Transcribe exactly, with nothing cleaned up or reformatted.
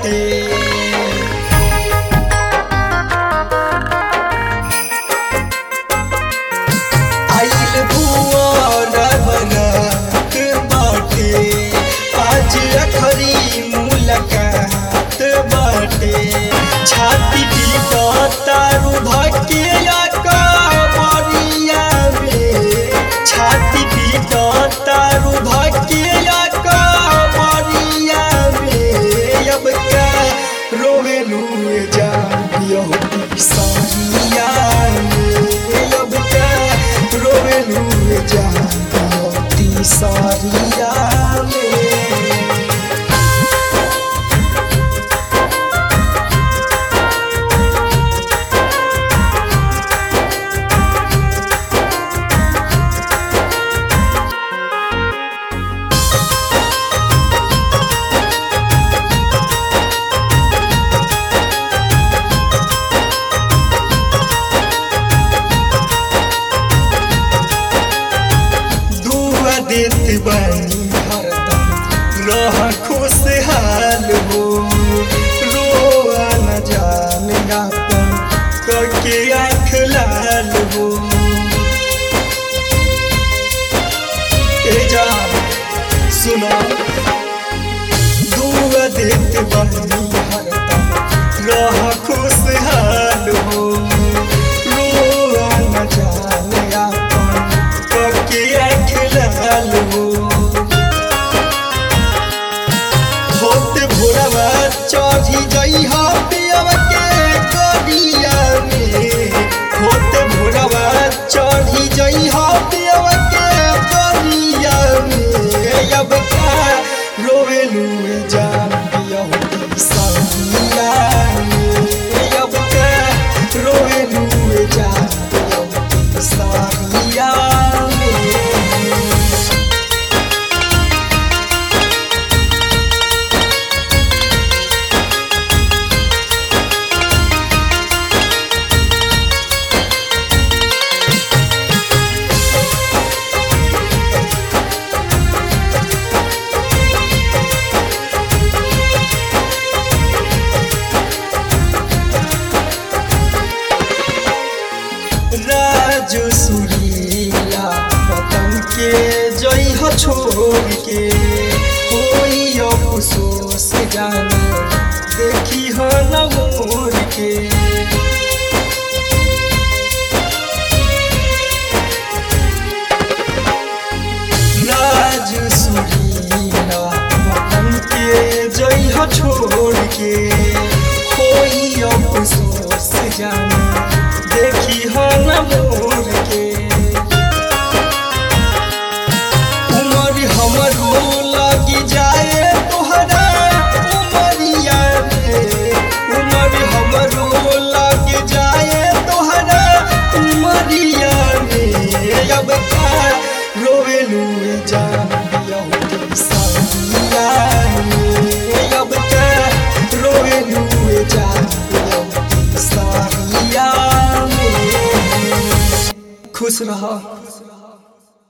बाटे। आइल भुवर बरात बाटे, आज अखरी मुलाकात बाटे। छाती पीटा रुधके कमरिया में, छाती पीटा रुधके कमरिया में। अब क्या रोवेलू जानियो सारिया में, अब क्या रोवेलू जानियो सारिया में। देत बानी हरदम रह खुशहाल हो, रोआ न जाने अपन करके आँख लाल हो। ए जान सुना, दुआ देत बानी हरदम रह खुशहाल हो, रोआ न जाने अपन करके आँख लाल हो। होत भोरवा चढ़ी जइहा पियवा के गड़िया में, होत भोरवा चढ़ी जइहा पियवा के गड़िया में। अब का रोवेलू जान पियहू सारिया में, अब का रोवेलू जान पियहू सारिया में। राजू सुरीला वतन के जइह छोड़ के, होई अफसोस जाने देखी हो न मोर के। राजू सुरीला वतन के जइह छोड़ के, होई अफसोस जाने देखी हो न मोर के। उमर हमरो लगी जाए तोहरा उमरिया में, उमर हमरो लगी जाए तोहरा उमरिया में। अब का रोवेलू जानियो सारिया में, अब का रोवेलू जानियो सारिया। खुश रहा।